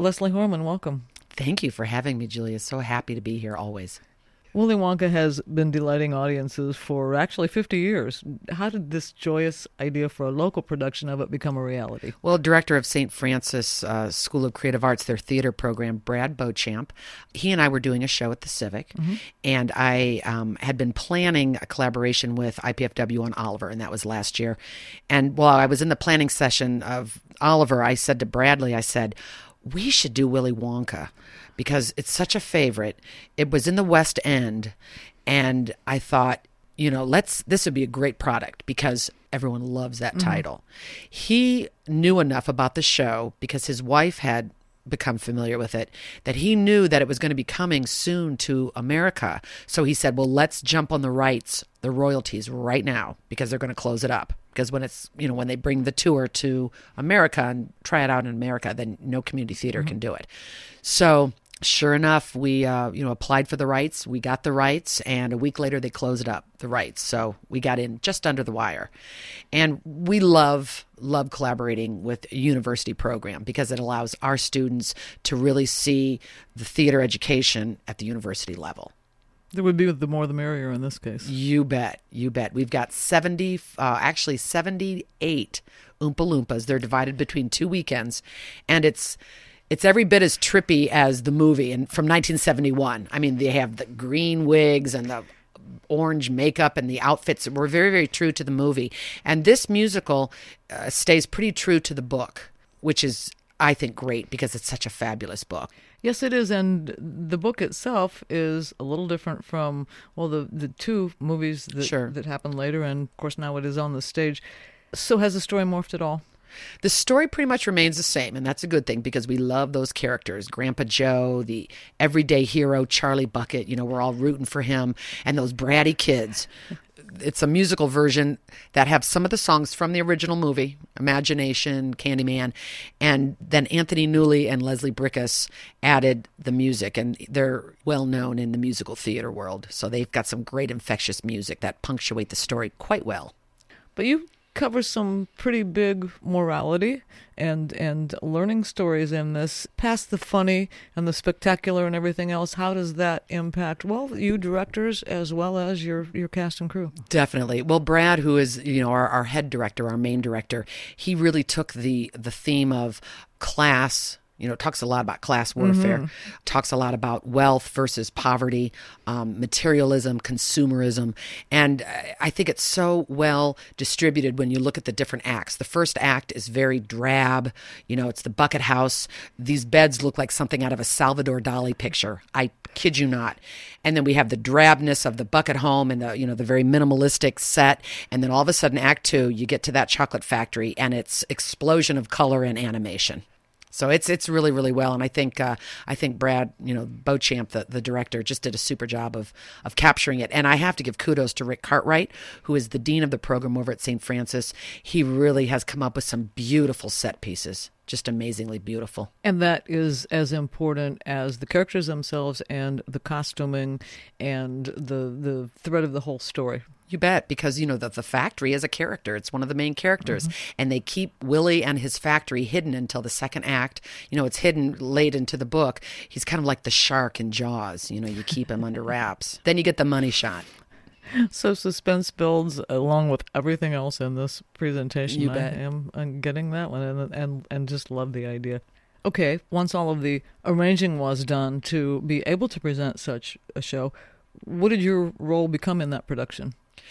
Leslie Horman, welcome. Thank you for having me, Julia. So happy to be here always. Willy Wonka has been delighting audiences for actually 50 years. How did this joyous idea for a local production of it become a reality? Well, director of St. Francis School of Creative Arts, their theater program, Brad Beauchamp, he and I were doing a show at the Civic, and I had been planning a collaboration with IPFW on Oliver, and that was last year. And while I was in the planning session of Oliver, I said to Bradley, we should do Willy Wonka because it's such a favorite. It was in the West End, and I thought, this would be a great product because everyone loves that title. He knew enough about the show because his wife had become familiar with it, that he knew that it was going to be coming soon to America. So he said, well, let's jump on the rights, the royalties right now, because they're going to close it up. Because when it's, when they bring the tour to America and try it out in America, then no community theater can do it. So sure enough, we, applied for the rights. We got the rights, and a week later they closed up the rights. So we got in just under the wire. And we love collaborating with a university program because it allows our students to really see the theater education at the university level. There would be the more the merrier in this case. You bet. We've got 78 Oompa Loompas. They're divided between 2 weekends, and it's every bit as trippy as the movie from 1971. I mean, they have the green wigs and the orange makeup and the outfits were very, very true to the movie. And this musical stays pretty true to the book, which is, I think, great because it's such a fabulous book. Yes, it is, and the book itself is a little different from, the two movies that happened later, and of course now it is on the stage. So has the story morphed at all? The story pretty much remains the same, and that's a good thing because we love those characters. Grandpa Joe, the everyday hero, Charlie Bucket, we're all rooting for him, and those bratty kids. It's a musical version that have some of the songs from the original movie, Imagination, Candyman, and then Anthony Newley and Leslie Bricusse added the music, and they're well known in the musical theater world. So they've got some great infectious music that punctuate the story quite well. But you cover some pretty big morality and learning stories in this, past the funny and the spectacular and everything else. How does that impact, you directors as well as your cast and crew? Definitely. Well, Brad, who is, our head director, our main director, he really took the theme of class. Talks a lot about class warfare, talks a lot about wealth versus poverty, materialism, consumerism. And I think it's so well distributed when you look at the different acts. The first act is very drab. It's the bucket house. These beds look like something out of a Salvador Dali picture. I kid you not. And then we have the drabness of the bucket home and the very minimalistic set. And then all of a sudden, Act 2, you get to that chocolate factory and it's explosion of color and animation. So it's really, really well, and I think Brad, Beauchamp, the director, just did a super job of capturing it. And I have to give kudos to Rick Cartwright, who is the dean of the program over at St. Francis. He really has come up with some beautiful set pieces, just amazingly beautiful. And that is as important as the characters themselves and the costuming and the thread of the whole story. You bet, because, the factory is a character. It's one of the main characters. And they keep Willy and his factory hidden until the second act. It's hidden late into the book. He's kind of like the shark in Jaws. You keep him under wraps. Then you get the money shot. So suspense builds along with everything else in this presentation. You bet. I'm getting that one and just love the idea. Okay, once all of the arranging was done to be able to present such a show, what did your role become in that production?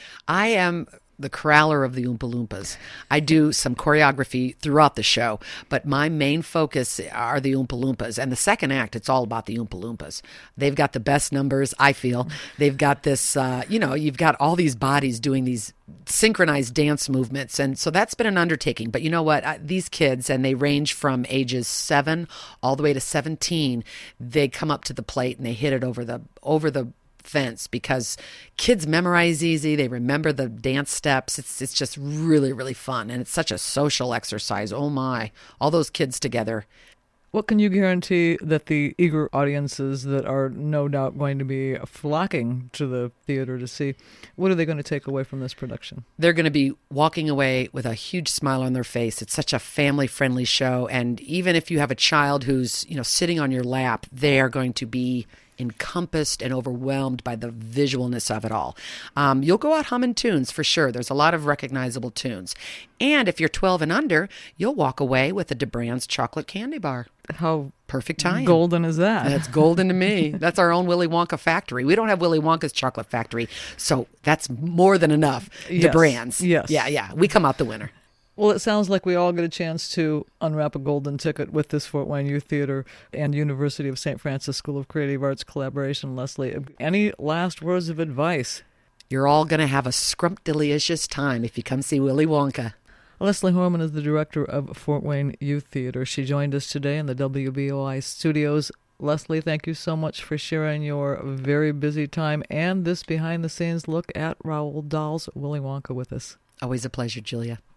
I am the corraller of the Oompa Loompas. I do some choreography throughout the show, but my main focus are the Oompa Loompas. And the second act, it's all about the Oompa Loompas. They've got the best numbers, I feel. They've got this, you've got all these bodies doing these synchronized dance movements. And so that's been an undertaking. But you know what? These kids, and they range from ages 7 all the way to 17, they come up to the plate and they hit it over the fence because kids memorize easy. They remember the dance steps. It's just really, really fun. And it's such a social exercise. Oh my, all those kids together. What can you guarantee that the eager audiences that are no doubt going to be flocking to the theater to see, what are they going to take away from this production? They're going to be walking away with a huge smile on their face. It's such a family-friendly show. And even if you have a child who's, sitting on your lap, they are going to be encompassed and overwhelmed by the visualness of it all. You'll go out humming tunes for sure. There's a lot of recognizable tunes. And if you're 12 and under, you'll walk away with a DeBrand's chocolate candy bar. How perfect time. Golden is that? That's golden to me. That's our own Willy Wonka factory. We don't have Willy Wonka's chocolate factory, so that's more than enough. Yes. DeBrand's. Yes. Yeah. We come out the winner. Well, it sounds like we all get a chance to unwrap a golden ticket with this Fort Wayne Youth Theater and University of St. Francis School of Creative Arts collaboration. Leslie, any last words of advice? You're all going to have a scrumptious time if you come see Willy Wonka. Leslie Horman is the director of Fort Wayne Youth Theater. She joined us today in the WBOI studios. Leslie, thank you so much for sharing your very busy time and this behind-the-scenes look at Roald Dahl's Willy Wonka with us. Always a pleasure, Julia.